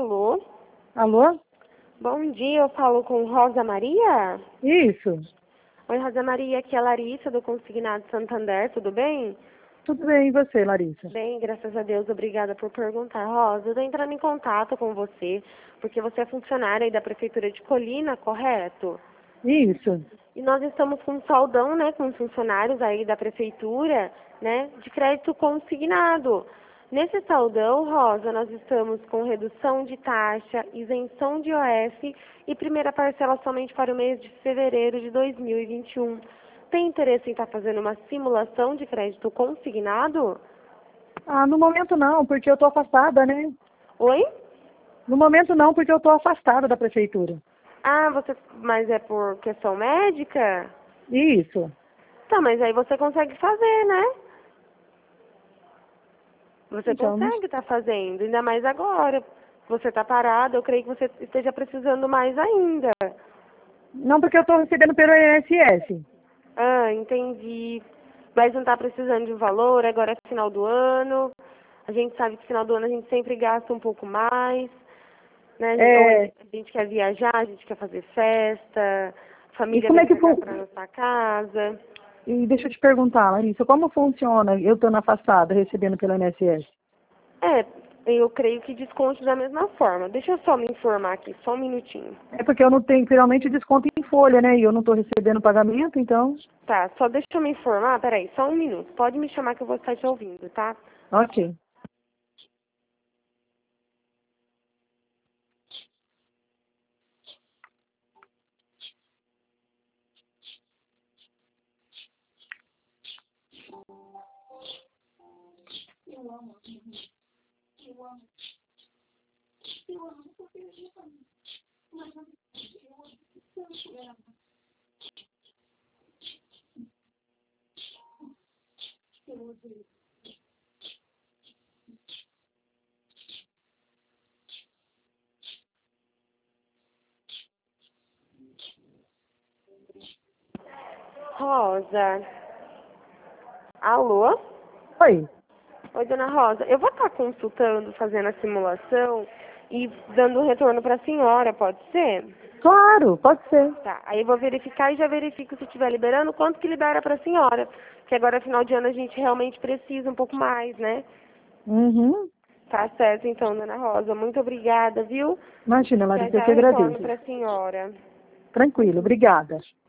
Alô? Alô? Bom dia, eu falo com Rosa Maria? Isso. Oi, Rosa Maria, aqui é a Larissa do Consignado Santander, tudo bem? Tudo bem, e você, Larissa? Bem, graças a Deus, obrigada por perguntar. Rosa, eu tô entrando em contato com você, porque você é funcionária aí da Prefeitura de Colina, correto? Isso. E nós estamos com um saldão, né, com os funcionários aí da Prefeitura, né, de crédito consignado. Nesse saldão, Rosa, nós estamos com redução de taxa, isenção de IOF e primeira parcela somente para o mês de fevereiro de 2021. Tem interesse em estar fazendo uma simulação de crédito consignado? Ah, no momento não, porque eu tô afastada, né? Oi? No momento não, porque eu tô afastada da prefeitura. Ah, mas é por questão médica? Isso. Tá, mas aí você consegue fazer, né? Você Então, consegue estar fazendo, ainda mais agora. Você está parada, eu creio que você esteja precisando mais ainda. não porque eu tô recebendo pelo INSS. Ah, entendi. Mas não está precisando de um valor, agora é final do ano. A gente sabe que final do ano a gente sempre gasta um pouco mais, né? Ou É, a gente quer viajar, a gente quer fazer festa, a e família como vem é que pra cá pra nossa casa. E deixa eu te perguntar, Larissa, como funciona eu estando afastada, recebendo pelo INSS? É, eu creio que desconte da mesma forma. Deixa eu só me informar aqui, só um minutinho. É porque eu não tenho, geralmente desconto em folha, né? E eu não tô recebendo pagamento, então, Tá, só deixa eu me informar, peraí, só um minuto. Pode me chamar que eu vou estar te ouvindo, tá? ok. Rosa. Alô? Oi. Oi, dona Rosa. Eu vou estar consultando, fazendo a simulação e dando um retorno para a senhora, pode ser? Claro, pode ser. Tá, aí eu vou verificar e já verifico se estiver liberando, quanto que libera para a senhora. Porque agora, final de ano, a gente realmente precisa um pouco mais, né? Uhum. Tá certo, então, dona Rosa. Muito obrigada, viu? Imagina, Já Larissa, eu já que eu retorno agradeço. para a senhora. Tranquilo, obrigada.